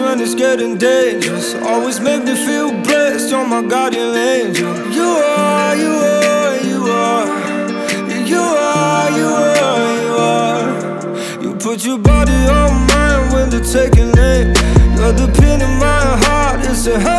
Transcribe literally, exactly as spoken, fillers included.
when it's getting dangerous. Always make me feel blessed, you're my guardian angel. You are, you are, you are. You are, you are, you are. You put your body on mine when they're taking aim. You're the pin in my heart, it's a